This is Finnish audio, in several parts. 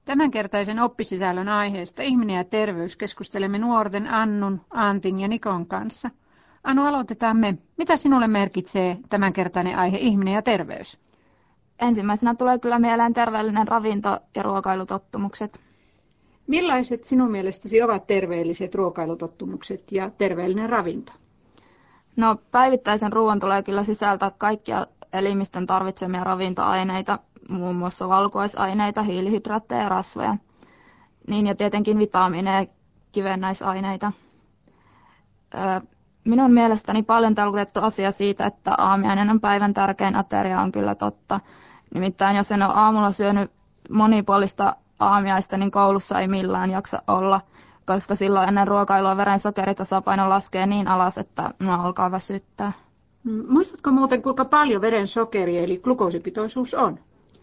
Tämänkertaisen oppisisällön aiheesta ihminen ja terveys keskustelemme nuorten Annun, Antin ja Nikon kanssa. Anu, aloitetaan me. Mitä sinulle merkitsee tämänkertainen aihe ihminen ja terveys? Ensimmäisenä tulee kyllä mieleen terveellinen ravinto ja ruokailutottumukset. Millaiset sinun mielestäsi ovat terveelliset ruokailutottumukset ja terveellinen ravinto? No, päivittäisen ruoan tulee kyllä sisältää kaikkia elimistön tarvitsemia ravintoaineita, muun muassa valkuaisaineita, hiilihydraatteja ja rasvoja. Niin ja tietenkin vitamiineja ja kivennäisaineita. Minun mielestäni paljon tarkoitettu asia siitä, että aamiainen on päivän tärkein ateria, on kyllä totta. Nimittäin jos en ole aamulla syönyt monipuolista aamiaista, niin koulussa ei millään jaksa olla, koska silloin ennen ruokailua veren sokeritasapaino laskee niin alas, että minua alkaa väsyttää. Muistatko muuten, kuinka paljon veren sokeri eli glukoosipitoisuus on?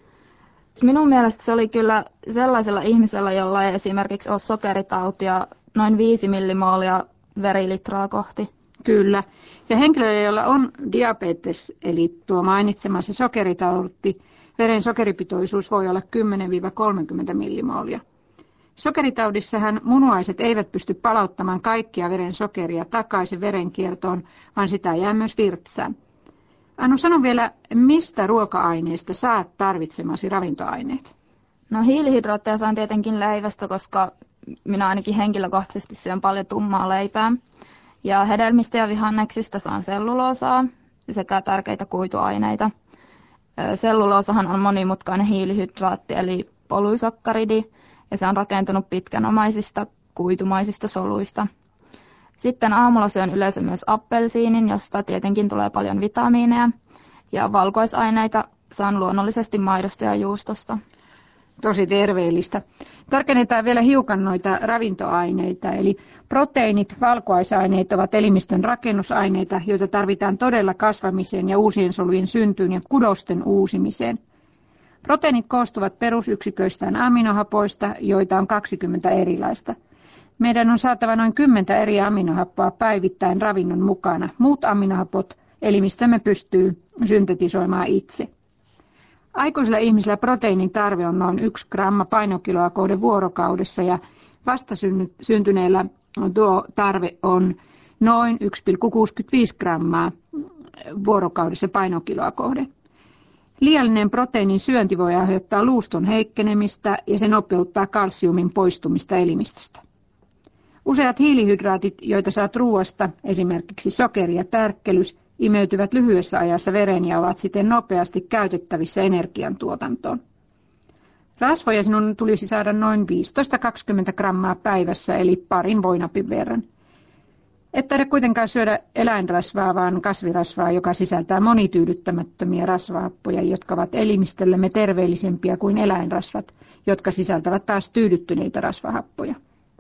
Minun mielestä se oli kyllä sellaisella ihmisellä, jolla ei esimerkiksi ole sokeritautia, noin 5 millimoolia verilitraa kohti. Kyllä. Ja henkilöillä, joilla on diabetes, eli tuo mainitsemasi sokeritauti, veren sokeripitoisuus voi olla 10-30 millimoolia. Sokeritaudissahan munuaiset eivät pysty palauttamaan kaikkia veren sokeria takaisin verenkiertoon, vaan sitä jää myös virtsään. Anu, sano vielä, mistä ruoka-aineista saat tarvitsemasi ravintoaineet? No, hiilihydraatteja saan tietenkin leivästä, koska minä ainakin henkilökohtaisesti syön paljon tummaa leipää. Ja hedelmistä ja vihanneksista saan selluloosaa sekä tärkeitä kuituaineita. Selluloosahan on monimutkainen hiilihydraatti eli polysakkaridi, ja se on rakentunut pitkänomaisista kuitumaisista soluista. Sitten aamulla syön yleensä myös appelsiinin, josta tietenkin tulee paljon vitamiineja, ja valkuaisaineita saan luonnollisesti maidosta ja juustosta. Tosi terveellistä. Tarkennetaan vielä hiukan noita ravintoaineita, eli proteiinit, valkuaisaineet ovat elimistön rakennusaineita, joita tarvitaan todella kasvamiseen ja uusien solujen syntyyn ja kudosten uusimiseen. Proteiinit koostuvat perusyksiköistään aminohapoista, joita on 20 erilaista. Meidän on saatava noin 10 eri aminohappoa päivittäin ravinnon mukana. Muut aminohapot elimistömme pystyy syntetisoimaan itse. Aikuisilla ihmisillä proteiinin tarve on noin 1 gramma painokiloa kohden vuorokaudessa ja vastasyntyneillä tuo tarve on noin 1,65 grammaa vuorokaudessa painokiloa kohden. Liiallinen proteiinin syönti voi aiheuttaa luuston heikkenemistä ja se nopeuttaa kalsiumin poistumista elimistöstä. Useat hiilihydraatit, joita saat ruoasta, esimerkiksi sokeri ja tärkkelys, imeytyvät lyhyessä ajassa vereen ja ovat siten nopeasti käytettävissä energiantuotantoon. Rasvoja sinun tulisi saada noin 15-20 grammaa päivässä, eli parin voinapin verran. Et taida kuitenkaan syödä eläinrasvaa, vaan kasvirasvaa, joka sisältää monityydyttämättömiä rasvahappoja, jotka ovat elimistöllemme terveellisempiä kuin eläinrasvat, jotka sisältävät taas tyydyttyneitä rasvahappoja.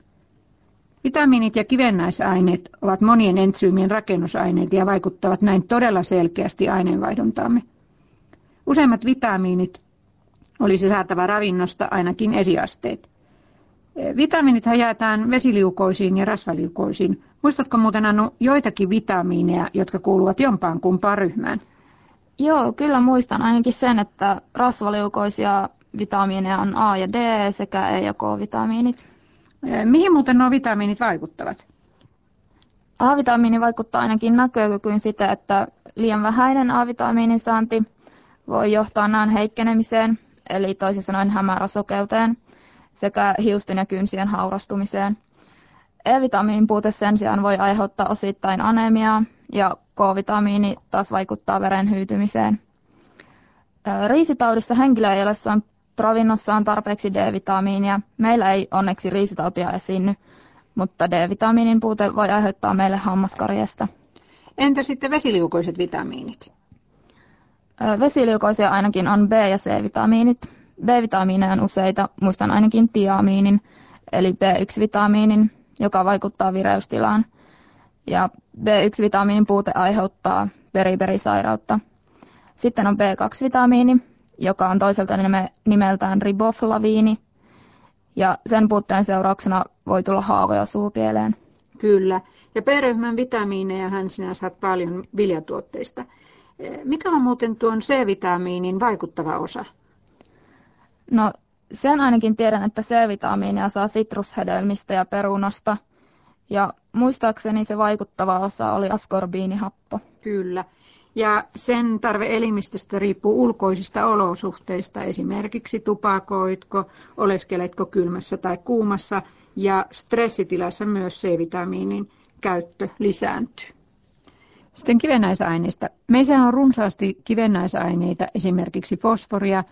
Vitamiinit ja kivennäisaineet ovat monien entsyymien rakennusaineita ja vaikuttavat näin todella selkeästi aineenvaihdontaamme. Useimmat vitamiinit olisi saatava ravinnosta ainakin esiasteet. Vitamiinithan jaetaan vesiliukoisiin ja rasvaliukoisiin. Muistatko muuten, Anu, joitakin vitamiineja, jotka kuuluvat jompaan kumpaan ryhmään? Joo, kyllä muistan ainakin sen, että rasvaliukoisia vitamiineja on A ja D sekä E- ja K-vitamiinit. Mihin muuten nuo vitamiinit vaikuttavat? A-vitamiini vaikuttaa ainakin näkökykyyn sitä, että liian vähäinen A-vitamiinin saanti voi johtaa näön heikkenemiseen, eli toisin sanoen hämäräsokeuteen, sekä hiusten ja kynsien haurastumiseen. E-vitamiinin puute sen sijaan voi aiheuttaa osittain anemiaa, ja K-vitamiini taas vaikuttaa veren hyytymiseen. Riisitaudissa henkilö ei ole saanut ravinnossaan tarpeeksi D-vitamiinia. Meillä ei onneksi riisitautia esiinny, mutta D-vitamiinin puute voi aiheuttaa meille hammaskarjesta. Entä sitten vesiliukoiset vitamiinit? Vesiliukoisia ainakin on B- ja C-vitamiinit. B-vitamiineja on useita, muistan ainakin tiamiinin, eli B1-vitamiinin, joka vaikuttaa vireystilaan. Ja B1-vitamiinin puute aiheuttaa beriberisairautta. Sitten on B2-vitamiini, joka on toiselta nimeltään riboflaviini, ja sen puutteen seurauksena voi tulla haavoja suupieleen. Kyllä, ja B-ryhmän vitamiinejahan sinä saat paljon viljatuotteista. Mikä on muuten tuon C-vitamiinin vaikuttava osa? No, Sen ainakin tiedän, että C-vitamiinia saa sitrushedelmistä ja perunasta. Ja muistaakseni se vaikuttava osa oli askorbiinihappo. Kyllä. Ja sen tarve elimistöstä riippuu ulkoisista olosuhteista, esimerkiksi tupakoitko, oleskeletko kylmässä tai kuumassa, ja stressitilassa myös C-vitamiinin käyttö lisääntyy. Sitten kivennäisaineista. Meissä on runsaasti kivennäisaineita, esimerkiksi fosforia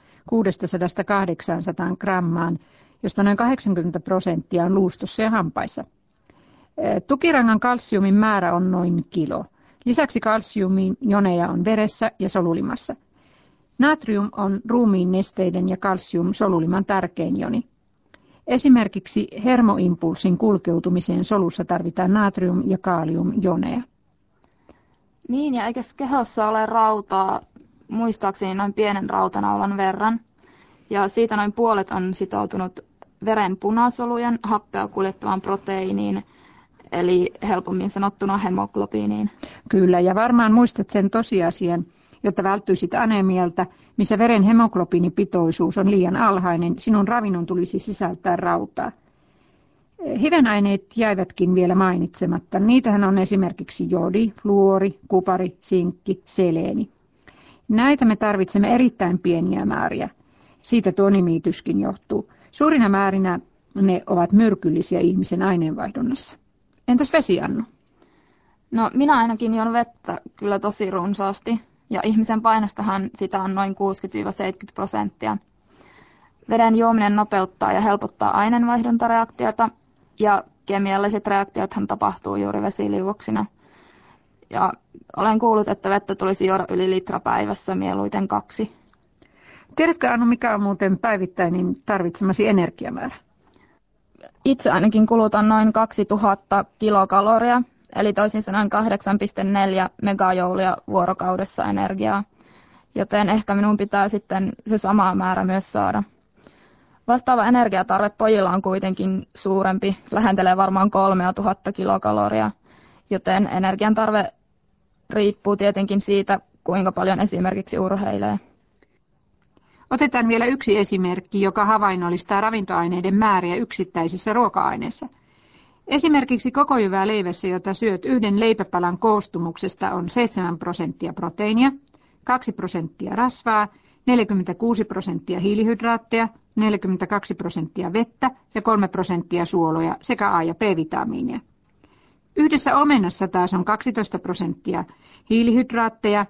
600–800 grammaan, josta noin 80% on luustossa ja hampaissa. Tukirangan kalsiumin määrä on noin kilo. Lisäksi kalsiumin joneja on veressä ja solulimassa. Natrium on ruumiin nesteiden ja kalsium soluliman tärkein joni. Esimerkiksi hermoimpulssin kulkeutumiseen solussa tarvitaan natrium- ja kaaliumjoneja. Niin, ja eikös kehossa ole rautaa, muistaakseni noin pienen rautanaulan verran. Ja siitä noin puolet on sitoutunut veren punasolujen happea kuljettavaan proteiiniin, eli helpommin sanottuna hemoglobiiniin. Kyllä, ja varmaan muistat sen tosiasian, jotta välttyisit anemialta, missä veren hemoglobiinipitoisuus on liian alhainen, sinun ravinnon tulisi sisältää rautaa. Hivenaineet jäivätkin vielä mainitsematta. Niitähän on esimerkiksi jodi, fluori, kupari, sinkki, seleeni. Näitä me tarvitsemme erittäin pieniä määriä. Siitä tuo nimityskin johtuu. Suurina määrinä ne ovat myrkyllisiä ihmisen aineenvaihdunnassa. Entäs vesi, Annu? No, minä ainakin juon vettä kyllä tosi runsaasti, ja ihmisen painostahan sitä on noin 60–70%. Veden juominen nopeuttaa ja helpottaa aineenvaihduntareaktiota, ja kemialliset reaktiothan tapahtuu juuri vesiliuoksina. Ja olen kuullut, että vettä tulisi juoda yli litra päivässä, mieluiten 2. Tiedätkö, Annu, mikä on muuten päivittäinen tarvitsemasi energiamäärä? Itse ainakin kulutan noin 2000 kilokaloria, eli toisin sanoen 8,4 megajoulia vuorokaudessa energiaa, joten ehkä minun pitää sitten se sama määrä myös saada. Vastaava energiatarve pojilla on kuitenkin suurempi, lähentelee varmaan 3000 kilokaloria, joten energian tarve riippuu tietenkin siitä, kuinka paljon esimerkiksi urheilee. Otetaan vielä yksi esimerkki, joka havainnollistaa ravintoaineiden määriä yksittäisissä ruoka-aineissa. Esimerkiksi koko jyvää leivässä, jota syöt yhden leipäpalan koostumuksesta, on 7% proteiinia, 2% rasvaa, 46% hiilihydraatteja, 42% vettä ja 3% suoloja sekä A- ja B-vitamiinia. Yhdessä omenassa taas on 12% hiilihydraatteja,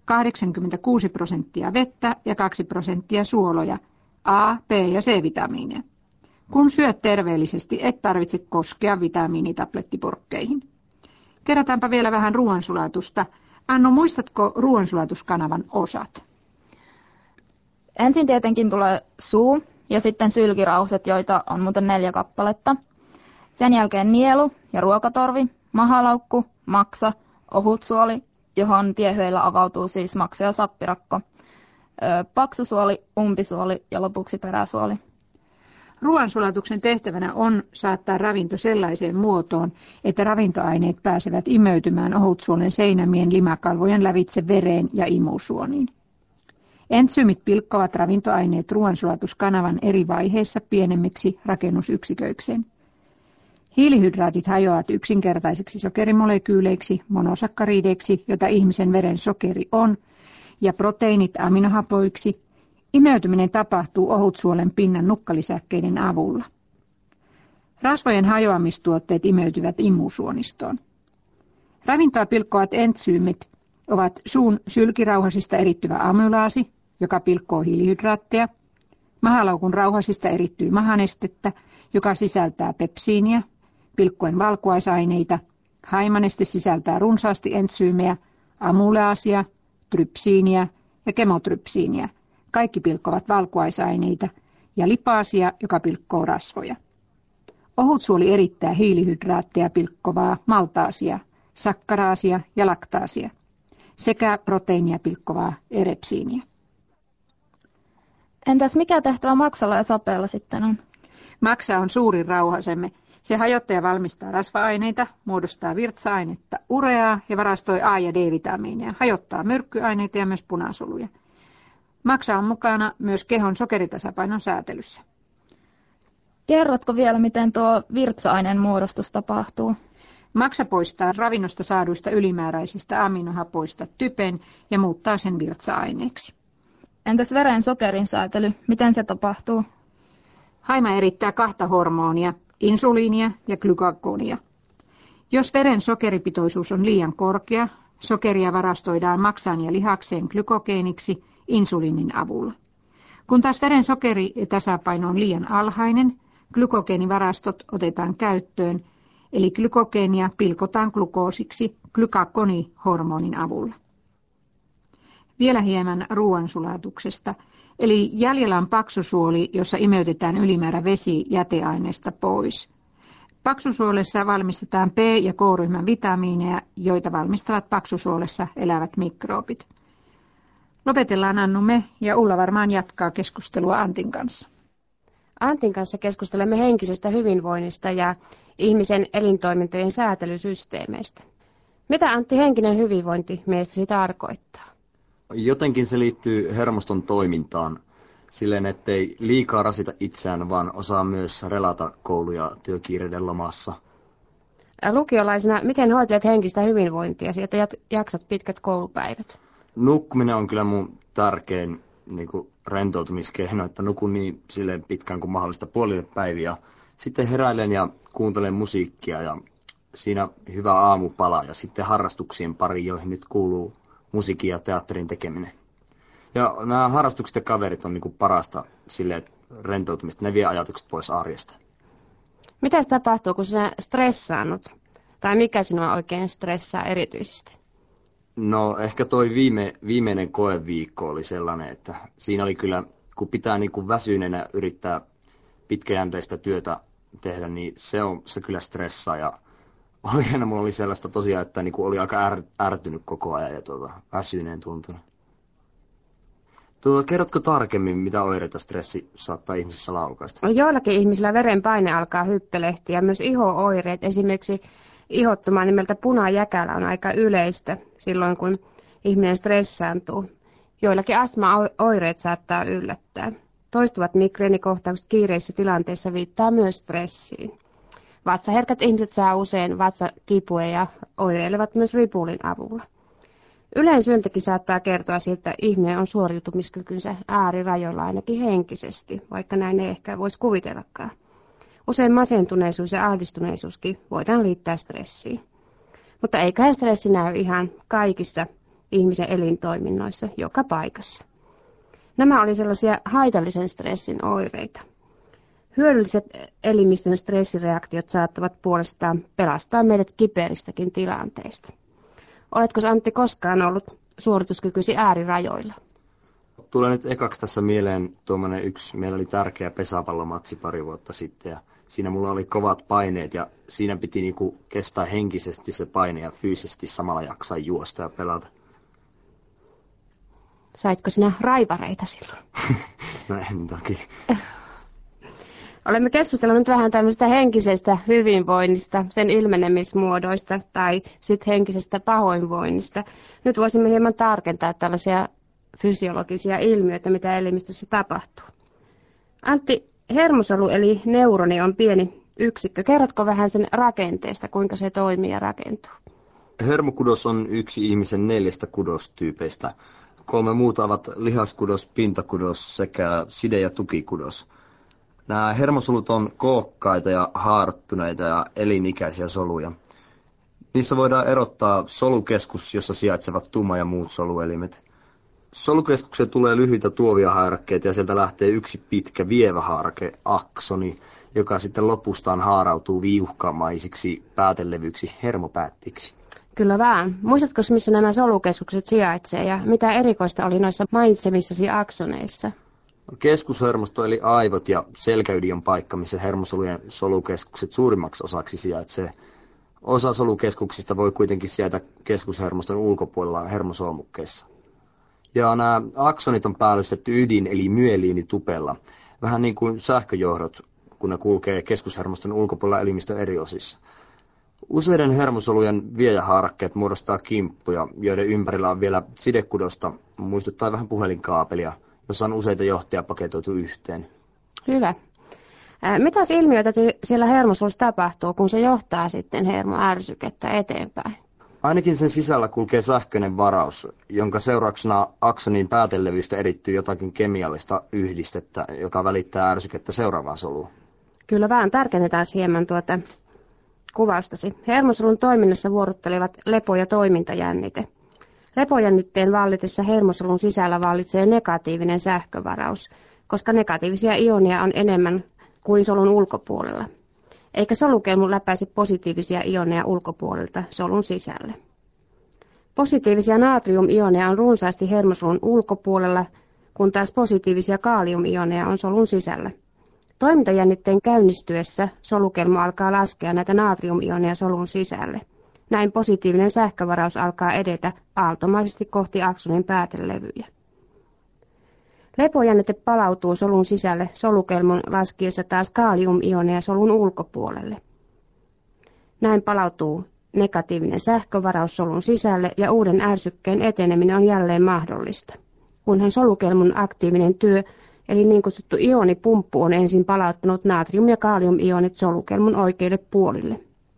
86% vettä ja 2% suoloja, A, B ja C-vitamiineja. Kun syöt terveellisesti, et tarvitse koskea vitamiinitablettipurkkeihin. Kerrataanpa vielä vähän ruoansulatusta. Annu, muistatko ruoansulatuskanavan osat? Ensin tietenkin tulee suu ja sitten sylkirauhaset, joita on muuten 4 kappaletta. Sen jälkeen nielu ja ruokatorvi, mahalaukku, maksa, ohutsuoli, johon tiehyillä avautuu siis maksa ja sappirakko, paksusuoli, umpisuoli ja lopuksi peräsuoli. Ruoansulatuksen tehtävänä on saattaa ravinto sellaiseen muotoon, että ravintoaineet pääsevät imeytymään ohutsuolen seinämien limakalvojen lävitse vereen ja imusuoniin. Entsyymit pilkkovat ravintoaineet ruoansulatuskanavan eri vaiheissa pienemmiksi rakennusyksiköikseen. Hiilihydraatit hajoavat yksinkertaisiksi sokerimolekyyleiksi, monosakkariideiksi, jota ihmisen veren sokeri on, ja proteiinit aminohapoiksi. Imeytyminen tapahtuu ohutsuolen pinnan nukkalisäkkeiden avulla. Rasvojen hajoamistuotteet imeytyvät imusuonistoon. Ravintoa pilkkovat entsyymit ovat suun sylkirauhasista erittyvä amylaasi, joka pilkkoo hiilihydraatteja. Mahalaukun rauhasista erittyy mahanestettä, joka sisältää pepsiiniä, pilkkoen valkuaisaineita. Haimaneste sisältää runsaasti entsyymejä, amylaasia, trypsiiniä ja kemotrypsiiniä. Kaikki pilkkovat valkuaisaineita, ja lipaasia, joka pilkkoo rasvoja. Ohutsuoli erittää hiilihydraatteja pilkkovaa maltaasia, sakkaraasia ja laktaasia sekä proteiinia pilkkovaa erepsiiniä. Entäs mikä tehtävä maksalla ja sapeella sitten on? Maksa on suurin rauhasemme. Se hajottaja valmistaa rasva-aineita, muodostaa virtsa-ainetta ureaa ja varastoi A- ja D-vitamiineja, hajottaa myrkkyaineita ja myös punasoluja. Maksa on mukana myös kehon sokeritasapainon säätelyssä. Kerrotko vielä, miten tuo virtsa-aineen muodostus tapahtuu? Maksa poistaa ravinnosta saaduista ylimääräisistä aminohapoista typen ja muuttaa sen virtsa-aineeksi. Entäs veren sokerin säätely, miten se tapahtuu? Haima erittää kahta hormonia, insuliinia ja glykagonia. Jos veren sokeripitoisuus on liian korkea, sokeria varastoidaan maksaan ja lihakseen glykogeeniksi insuliinin avulla. Kun taas veren sokeritasapaino on liian alhainen, glykogeenivarastot otetaan käyttöön, eli glykogeenia pilkotaan glukoosiksi glykagonihormonin avulla. Vielä hieman ruoansulatuksesta, eli jäljellä on paksusuoli, jossa imeytetään ylimäärä vesi jäteaineesta pois. Paksusuolessa valmistetaan B- ja K-ryhmän vitamiineja, joita valmistavat paksusuolessa elävät mikroobit. Lopetellaan Annumme ja Ulla varmaan jatkaa keskustelua Antin kanssa. Antin kanssa keskustelemme henkisestä hyvinvoinnista ja ihmisen elintoimintojen säätelysysteemeistä. Mitä Antti henkinen hyvinvointi mielestäsi tarkoittaa? Jotenkin se liittyy hermoston toimintaan, silleen ettei liikaa rasita itseään, vaan osaa myös relata koulu- ja työkiireiden lomassa. Lukiolaisena, miten hoitelet henkistä hyvinvointia, että jaksat pitkät koulupäivät? Nukkuminen on kyllä mun tärkein rentoutumiskehno, että nukun niin silleen pitkään kuin mahdollista puolille päiviä. Sitten heräilen ja kuuntelen musiikkia ja siinä hyvä aamupala ja sitten harrastuksien pari, joihin nyt kuuluu musiikin ja teatterin tekeminen. Ja nämä harrastukset ja kaverit on parasta silleen rentoutumista, ne vie ajatukset pois arjesta. Mitäs tapahtuu, kun sinä stressaannut? Tai mikä sinua oikein stressaa erityisesti? No ehkä toi viimeinen koeviikko oli sellainen, että siinä oli kyllä, kun pitää väsyneenä yrittää pitkäjänteistä työtä tehdä, niin se kyllä stressaa. Ja mulla oli sellaista tosiaan, että oli aika ärtynyt koko ajan ja väsyneen tuntunut. Kerrotko tarkemmin, mitä oireita stressi saattaa ihmisissä laukaista? Joillakin ihmisillä verenpaine alkaa hyppelehtiä, myös iho-oireet, esimerkiksi ihottuma nimeltä punajäkälä on aika yleistä silloin, kun ihminen stressaantuu. Joillakin astma-oireet saattaa yllättää. Toistuvat migreenikohtaukset kiireisissä tilanteissa viittaa myös stressiin. Vatsaherkät ihmiset saa usein vatsakipua ja oireilevat myös ripulin avulla. Yleisyöntäkin saattaa kertoa siitä, että ihminen on suoriutumiskykynsä äärirajoilla ainakin henkisesti, vaikka näin ei ehkä voisi kuvitellakaan. Usein masentuneisuus ja ahdistuneisuuskin voidaan liittää stressiin. Mutta eiköhän stressi näy ihan kaikissa ihmisen elintoiminnoissa joka paikassa. Nämä oli sellaisia haitallisen stressin oireita. Hyödylliset elimistön stressireaktiot saattavat puolestaan pelastaa meidät kiperistäkin tilanteista. Oletko Antti koskaan ollut suorituskykysi äärirajoilla? Tulee nyt ekaksi tässä mieleen tuommoinen meillä oli tärkeä pesäpallomatsi pari vuotta sitten ja siinä mulla oli kovat paineet ja siinä piti kestää henkisesti se paine ja fyysisesti samalla jaksaa juosta ja pelata. Saitko sinä raivareita silloin? No en toki. Olemme keskustelleet nyt vähän tämmöistä henkisestä hyvinvoinnista, sen ilmenemismuodoista tai sitten henkisestä pahoinvoinnista. Nyt voisimme hieman tarkentaa tällaisia fysiologisia ilmiöitä, mitä elimistössä tapahtuu. Antti, hermosolu eli neuroni on pieni yksikkö. Kerrotko vähän sen rakenteesta, kuinka se toimii ja rakentuu? Hermokudos on yksi ihmisen 4 kudostyypeistä. 3 muuta ovat lihaskudos, pintakudos sekä side- ja tukikudos. Nämä hermosolut on kookkaita ja haarttuneita ja elinikäisiä soluja. Niissä voidaan erottaa solukeskus, jossa sijaitsevat tuma ja muut soluelimet. Solukeskukseen tulee lyhyitä tuovia haarakkeita ja sieltä lähtee yksi pitkä vievä haarake, aksoni, joka sitten lopustaan haarautuu viuhkamaisiksi päätelevyiksi hermopäättiksi. Kyllä vaan. Muistatko, missä nämä solukeskukset sijaitsee ja mitä erikoista oli noissa mainitsemissasi aksoneissa? Keskushermosto eli aivot ja selkäydin on paikka, missä hermosolujen solukeskukset suurimmaksi osaksi sijaitsee. Osa solukeskuksista voi kuitenkin sijaita keskushermoston ulkopuolella hermosolmukkeissa. Ja nämä aksonit on päällystetty ydin eli myeliinitupella, vähän niin kuin sähköjohdot, kun ne kulkee keskushermoston ulkopuolella elimistön eri osissa. Useiden hermosolujen viejähaarakkeet muodostaa kimppuja, joiden ympärillä on vielä sidekudosta, muistuttaa vähän puhelinkaapelia, jossa on useita johtoja paketoitu yhteen. Hyvä. Mitäs ilmiöitä siellä hermosolussa tapahtuu, kun se johtaa sitten hermoärsykettä eteenpäin? Ainakin sen sisällä kulkee sähköinen varaus, jonka seurauksena aksonin päätelevystä erittyy jotakin kemiallista yhdistettä, joka välittää ärsykettä seuraavaan soluun. Kyllä vaan, tarkennetaan hieman tuota kuvaustasi. Hermosolun toiminnassa vuorottelevat lepo- ja toimintajännite. Lepojännitteen vallitessa hermosolun sisällä vallitsee negatiivinen sähkövaraus, koska negatiivisia ioneja on enemmän kuin solun ulkopuolella. Eikä solukelmu läpäise positiivisia ioneja ulkopuolelta solun sisälle. Positiivisia natriumioneja on runsaasti hermosolun ulkopuolella, kun taas positiivisia kaaliumioneja on solun sisällä. Toimintajännitteen käynnistyessä solukelmu alkaa laskea näitä natriumioneja solun sisälle. Näin positiivinen sähkövaraus alkaa edetä aaltomaisesti kohti aksonin päätelevyjä. Lepojännite palautuu solun sisälle solukelmun laskiessa taas kaaliumioneja solun ulkopuolelle. Näin palautuu negatiivinen sähkövaraus solun sisälle ja uuden ärsykkeen eteneminen on jälleen mahdollista. Kunhan solukelmun aktiivinen työ, eli niin kutsuttu ionipumppu, on ensin palauttanut natrium- ja kaaliumionit solukelmun oikeille puolille.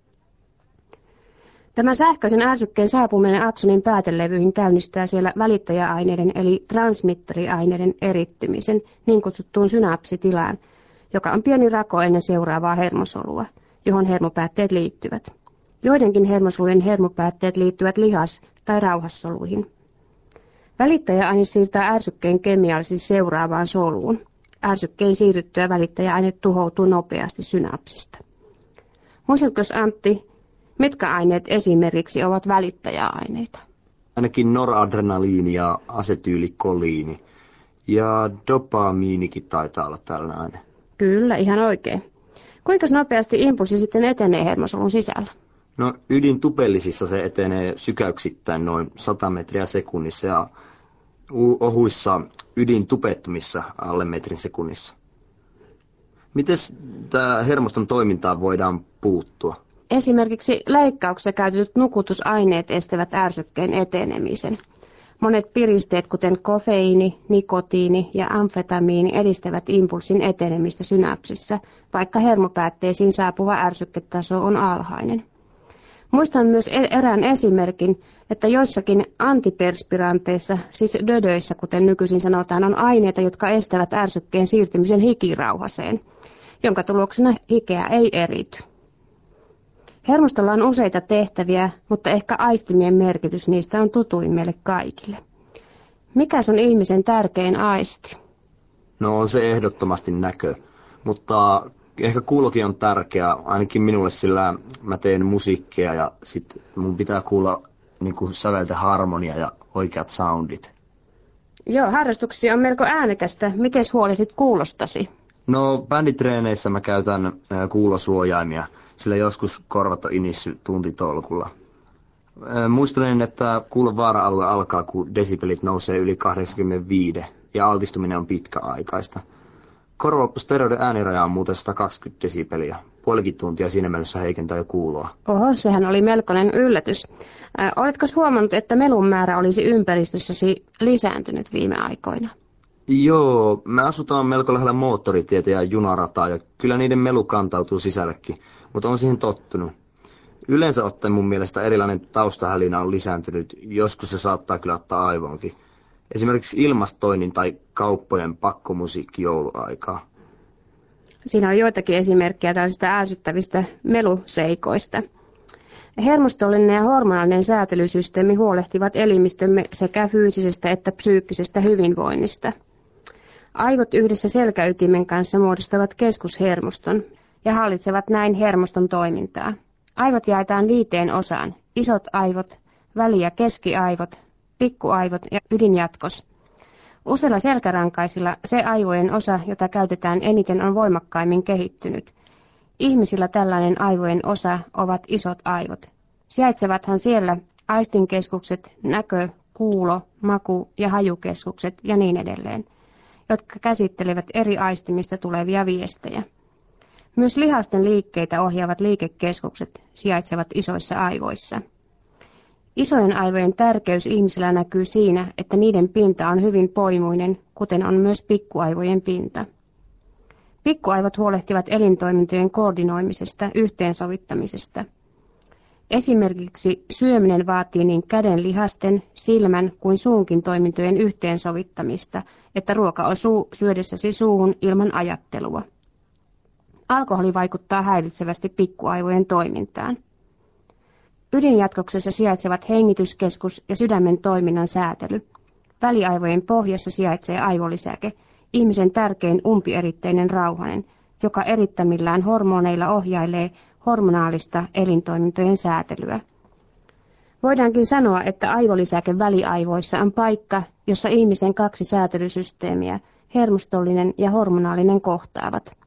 Tämä sähköisen ärsykkeen saapuminen aksonin päätelevyihin käynnistää siellä välittäjäaineiden eli transmitteriaineiden erittymisen niin kutsuttuun synapsitilaan, joka on pieni rako ennen seuraavaa hermosolua, johon hermopäätteet liittyvät. Joidenkin hermosolujen hermopäätteet liittyvät lihas- tai rauhassoluihin. Välittäjäaine siirtää ärsykkeen kemiallisesti seuraavaan soluun. Ärsykkeen siirryttyä välittäjäaine tuhoutuu nopeasti synapsista. Muistatko, Antti, mitkä aineet esimerkiksi ovat välittäjäaineita? Ainakin noradrenaliini ja asetyylikoliini. Ja dopamiinikin taitaa olla tällainen aine. Kyllä, ihan oikein. Kuinka nopeasti impulssi sitten etenee hermosolun sisällä? No, ydintupellisissa se etenee sykäyksittäin noin 100 metriä sekunnissa ja ohuissa ydintupettumissa alle metrin sekunnissa. Miten tämä hermoston toimintaan voidaan puuttua? Esimerkiksi leikkauksessa käytetyt nukutusaineet estävät ärsykkeen etenemisen. Monet piristeet, kuten kofeiini, nikotiini ja amfetamiini, edistävät impulssin etenemistä synapsissa, vaikka hermopäätteisiin saapuva ärsyketaso on alhainen. Muistan myös erään esimerkin, että joissakin antiperspiranteissa, siis dödöissä, kuten nykyisin sanotaan, on aineita, jotka estävät ärsykkeen siirtymisen hikirauhaseen, jonka tuloksena hikeä ei erity. Hermostolla on useita tehtäviä, mutta ehkä aistimien merkitys niistä on tutuin meille kaikille. Mikäs on ihmisen tärkein aisti? No, on se ehdottomasti näkö, mutta ehkä kuulokin on tärkeä, ainakin minulle, sillä mä teen musiikkia ja sit mun pitää kuulla niinku sävelten harmonia ja oikeat soundit. Joo, harrastuksia on melko äänekästä. Mites huolehdit kuulostasi? No, bänditreeneissä mä käytän kuulosuojaimia, sillä joskus korvat on inissy tuntitolkulla. Muistelen, että kuulon vaara-alue alkaa, kun desibelit nousee yli 85 ja altistuminen on pitkäaikaista. Korvastereoiden ääniraja on muuten 120 desibeliä. Puolikin tuntia siinä mielessä heikentää jo kuuloa. Oho, sehän oli melkoinen yllätys. Oletko huomannut, että melun määrä olisi ympäristössäsi lisääntynyt viime aikoina? Joo, me asutaan melko lähellä moottoritietä ja junarataa ja kyllä niiden melu kantautuu sisällekin, mutta on siihen tottunut. Yleensä ottaen mun mielestä erilainen taustahälinä on lisääntynyt, joskus se saattaa kyllä ottaa aivoonkin. Esimerkiksi ilmastoinnin tai kauppojen pakkomusiikki jouluaikaa. Siinä on joitakin esimerkkejä tällaisista ärsyttävistä meluseikoista. Hermostollinen ja hormonaalinen säätelysysteemi huolehtivat elimistömme sekä fyysisestä että psyykkisestä hyvinvoinnista. Aivot yhdessä selkäytimen kanssa muodostavat keskushermoston ja hallitsevat näin hermoston toimintaa. Aivot jaetaan 5 osaan: isot aivot, väli- ja keskiaivot, pikkuaivot ja ydinjatkos. Useilla selkärankaisilla se aivojen osa, jota käytetään eniten, on voimakkaimmin kehittynyt. Ihmisillä tällainen aivojen osa ovat isot aivot. Sijaitsevathan siellä aistinkeskukset, näkö-, kuulo-, maku- ja hajukeskukset ja niin edelleen, jotka käsittelevät eri aistimista tulevia viestejä. Myös lihasten liikkeitä ohjaavat liikekeskukset sijaitsevat isoissa aivoissa. Isojen aivojen tärkeys ihmisellä näkyy siinä, että niiden pinta on hyvin poimuinen, kuten on myös pikkuaivojen pinta. Pikkuaivot huolehtivat elintoimintojen koordinoimisesta, yhteensovittamisesta. Esimerkiksi syöminen vaatii niin käden lihasten, silmän kuin suunkin toimintojen yhteensovittamista, että ruoka osuu syödessäsi suuhun ilman ajattelua. Alkoholi vaikuttaa häiritsevästi pikkuaivojen toimintaan. Ydinjatkoksessa sijaitsevat hengityskeskus ja sydämen toiminnan säätely. Väliaivojen pohjassa sijaitsee aivolisäke, ihmisen tärkein umpieritteinen rauhanen, joka erittämillään hormoneilla ohjailee hormonaalista elintoimintojen säätelyä. Voidaankin sanoa, että aivolisäke väliaivoissa on paikka, jossa ihmisen kaksi säätelysysteemiä, hermostollinen ja hormonaalinen, kohtaavat.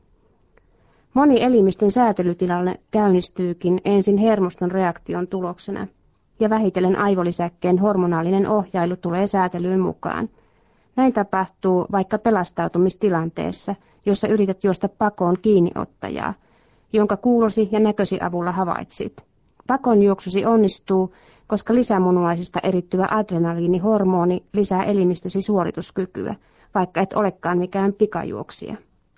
Moni elimistön säätelytilanne käynnistyykin ensin hermoston reaktion tuloksena, ja vähitellen aivolisäkkeen hormonaalinen ohjailu tulee säätelyyn mukaan. Näin tapahtuu vaikka pelastautumistilanteessa, jossa yrität juosta pakoon kiinniottajaa, jonka kuulosi ja näkösi avulla havaitsit. Pakon juoksusi onnistuu, koska lisämunuaisista erittyvä adrenaliinihormoni lisää elimistösi suorituskykyä, vaikka et olekaan mikään pikajuoksija.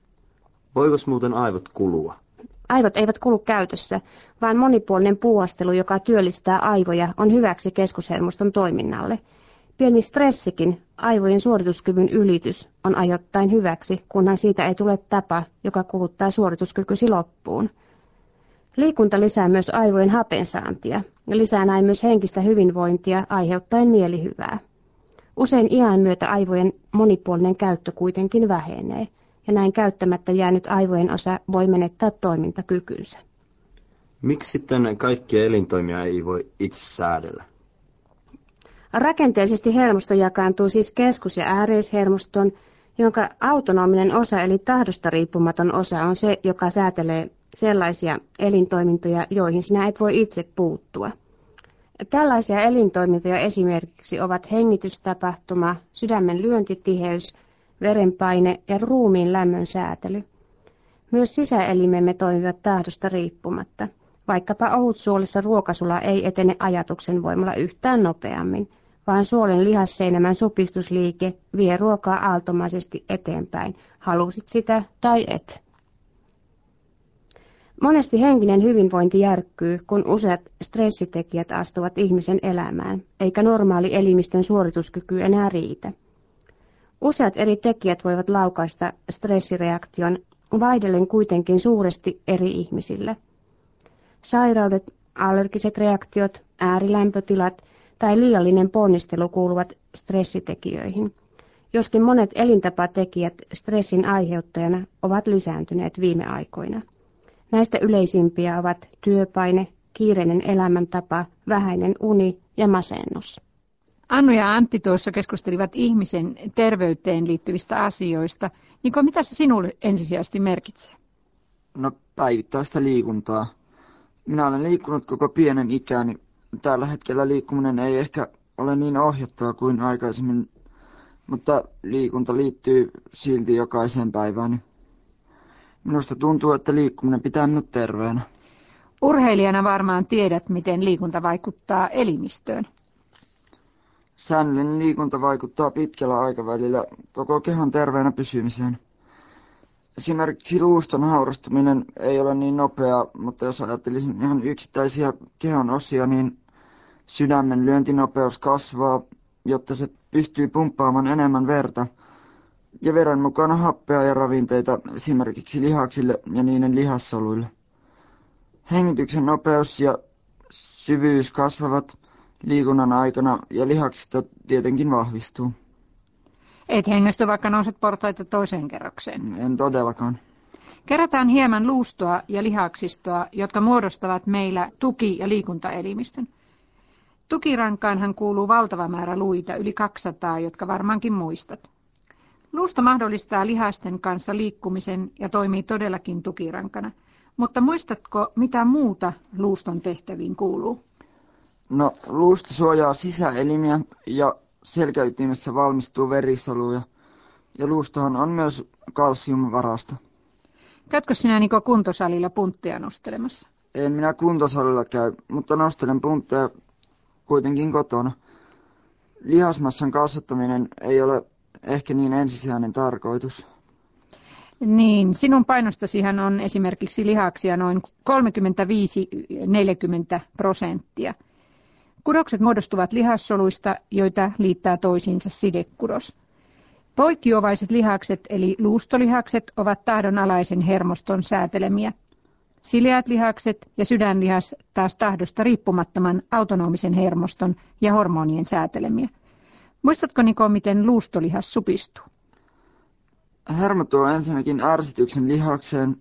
Voikos muuten aivot kulua? Aivot eivät kulu käytössä, vaan monipuolinen puuhastelu, joka työllistää aivoja, on hyväksi keskushermoston toiminnalle. Pieni stressikin, aivojen suorituskyvyn ylitys, on ajoittain hyväksi, kunhan siitä ei tule tapa, joka kuluttaa suorituskykysi loppuun. Liikunta lisää myös aivojen hapensaantia ja lisää näin myös henkistä hyvinvointia aiheuttaen mielihyvää. Usein iän myötä aivojen monipuolinen käyttö kuitenkin vähenee, ja näin käyttämättä jäänyt aivojen osa voi menettää toimintakykynsä. Miksi sitten kaikkia elintoimia ei voi itse säädellä? Rakenteellisesti hermosto jakaantuu siis keskus- ja ääreishermoston, jonka autonominen osa eli tahdosta riippumaton osa on se, joka säätelee sellaisia elintoimintoja, joihin sinä et voi itse puuttua. Tällaisia elintoimintoja esimerkiksi ovat hengitystapahtuma, sydämen lyöntitiheys, verenpaine ja ruumiin lämmön säätely. Myös sisäelimemme toimivat tahdosta riippumatta. Vaikkapa ohutsuolessa ruokasula ei etene ajatuksen voimalla yhtään nopeammin, vaan suolen lihasseinämän supistusliike vie ruokaa aaltomaisesti eteenpäin, halusit sitä tai et. Monesti henkinen hyvinvointi järkkyy, kun useat stressitekijät astuvat ihmisen elämään, eikä normaali elimistön suorituskyky enää riitä. Useat eri tekijät voivat laukaista stressireaktion vaihdellen kuitenkin suuresti eri ihmisillä. Sairaudet, allergiset reaktiot, äärilämpötilat tai liiallinen ponnistelu kuuluvat stressitekijöihin, joskin monet elintapatekijät stressin aiheuttajana ovat lisääntyneet viime aikoina. Näistä yleisimpiä ovat työpaine, kiireinen elämäntapa, vähäinen uni ja masennus. Annu ja Antti tuossa keskustelivat ihmisen terveyteen liittyvistä asioista. Niko, mitä se sinulle ensisijaisesti merkitsee? No, päivittäistä liikuntaa. Minä olen liikkunut koko pienen ikäni. Tällä hetkellä liikkuminen ei ehkä ole niin ohjattavaa kuin aikaisemmin, mutta liikunta liittyy silti jokaiseen päivään. Minusta tuntuu, että liikkuminen pitää minut terveenä. Urheilijana varmaan tiedät, miten liikunta vaikuttaa elimistöön. Säännöllinen liikunta vaikuttaa pitkällä aikavälillä koko kehon terveenä pysymiseen. Esimerkiksi luuston haurastuminen ei ole niin nopeaa, mutta jos ajattelisin ihan yksittäisiä kehon osia, niin sydämen lyöntinopeus kasvaa, jotta se pystyy pumppaamaan enemmän verta ja veren mukana happea ja ravinteita esimerkiksi lihaksille ja niiden lihassoluille. Hengityksen nopeus ja syvyys kasvavat liikunnan aikana ja lihaksista tietenkin vahvistuu. Et hengästy, vaikka nouset portaita toiseen kerrokseen. En todellakaan. Kerätään hieman luustoa ja lihaksistoa, jotka muodostavat meillä tuki- ja liikuntaelimistön. Tukirankaanhan kuuluu valtava määrä luita, yli 200, jotka varmaankin muistat. Luusto mahdollistaa lihasten kanssa liikkumisen ja toimii todellakin tukirankana. Mutta muistatko, mitä muuta luuston tehtäviin kuuluu? No, luusto suojaa sisäelimiä ja selkäytimessä valmistuu verisoluja. Ja luustohan on myös kalsiumvarasto. Käytkö sinä Niko kuntosalilla puntteja nostelemassa? En minä kuntosalilla käy, mutta nostelen puntteja kuitenkin kotona. Lihasmassan kasvattaminen ei ole ehkä niin ensisijainen tarkoitus. Niin, sinun painostasihan on esimerkiksi lihaksia noin 35–40%. Kudokset muodostuvat lihassoluista, joita liittää toisiinsa sidekudos. Poikkiovaiset lihakset eli luustolihakset ovat tahdonalaisen hermoston säätelemiä. Sileät lihakset ja sydänlihas taas tahdosta riippumattoman autonomisen hermoston ja hormonien säätelemiä. Muistatko, Niko, miten luustolihas supistuu? Hermo tuo ensinnäkin ärsytyksen lihakseen.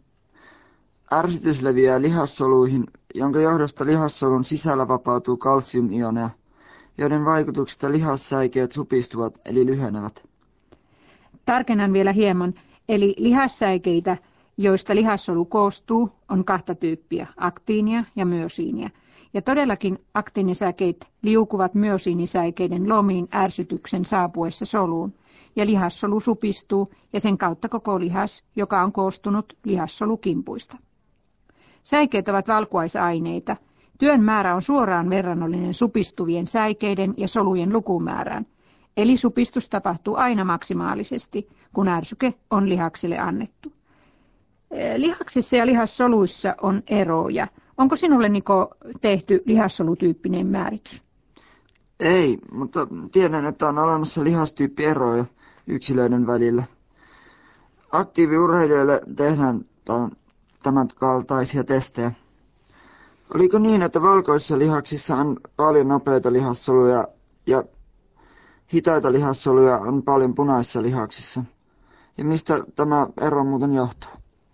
Ärsytys leviää lihassoluihin, jonka johdosta lihassolun sisällä vapautuu kalsiumioneja, joiden vaikutuksesta lihassäikeet supistuvat eli lyhenevät. Tarkennan vielä hieman, eli lihassäikeitä, joista lihassolu koostuu, on kahta tyyppiä, aktiinia ja myosiinia. Ja todellakin aktiinisäikeet liukuvat myosiinisäikeiden lomiin ärsytyksen saapuessa soluun, ja lihassolu supistuu ja sen kautta koko lihas, joka on koostunut lihassolukimpuista. Säikeet ovat valkuaisaineita. Työn määrä on suoraan verrannollinen supistuvien säikeiden ja solujen lukumäärään. Eli supistus tapahtuu aina maksimaalisesti, kun ärsyke on lihaksille annettu. Lihaksissa ja lihassoluissa on eroja. Onko sinulle, Niko, tehty lihassolutyyppinen määritys? Ei, mutta tiedän, että on olemassa lihastyyppieroja yksilöiden välillä. Aktiiviurheilijoille tehdään tämän kaltaisia testejä. Oliko niin, että valkoisissa lihaksissa on paljon nopeita lihassoluja ja hitaita lihassoluja on paljon punaisissa lihaksissa? Ja mistä tämä ero muuten johtuu?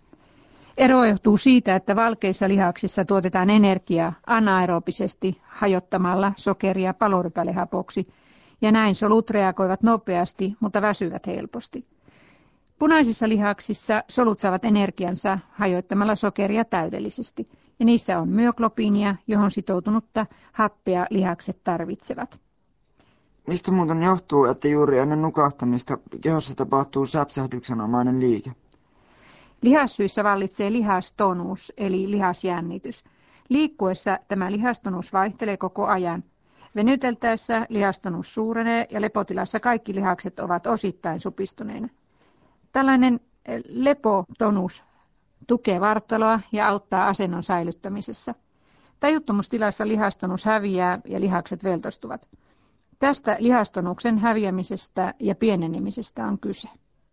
Ero johtuu siitä, että valkeissa lihaksissa tuotetaan energiaa anaerobisesti hajottamalla sokeria palorypälehapoksi, ja näin solut reagoivat nopeasti, mutta väsyvät helposti. Punaisissa lihaksissa solut saavat energiansa hajottamalla sokeria täydellisesti, ja niissä on myoglobiinia, johon sitoutunutta happea lihakset tarvitsevat. Mistä muuten johtuu, että juuri ennen nukahtamista kehossa tapahtuu säpsähdyksenomainen liike? Lihassyissä vallitsee lihastonus, eli lihasjännitys. Liikkuessa tämä lihastonus vaihtelee koko ajan. Venyteltäessä lihastonus suurenee ja lepotilassa kaikki lihakset ovat osittain supistuneina. Tällainen lepotonus tukee vartaloa ja auttaa asennon säilyttämisessä. Tajuttomuustilassa lihastonus häviää ja lihakset veltostuvat. Tästä lihastonuksen häviämisestä ja pienenemisestä on kyse.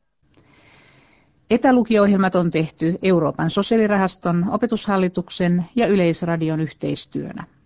Etälukio-ohjelmat on tehty Euroopan sosiaalirahaston, Opetushallituksen ja Yleisradion yhteistyönä.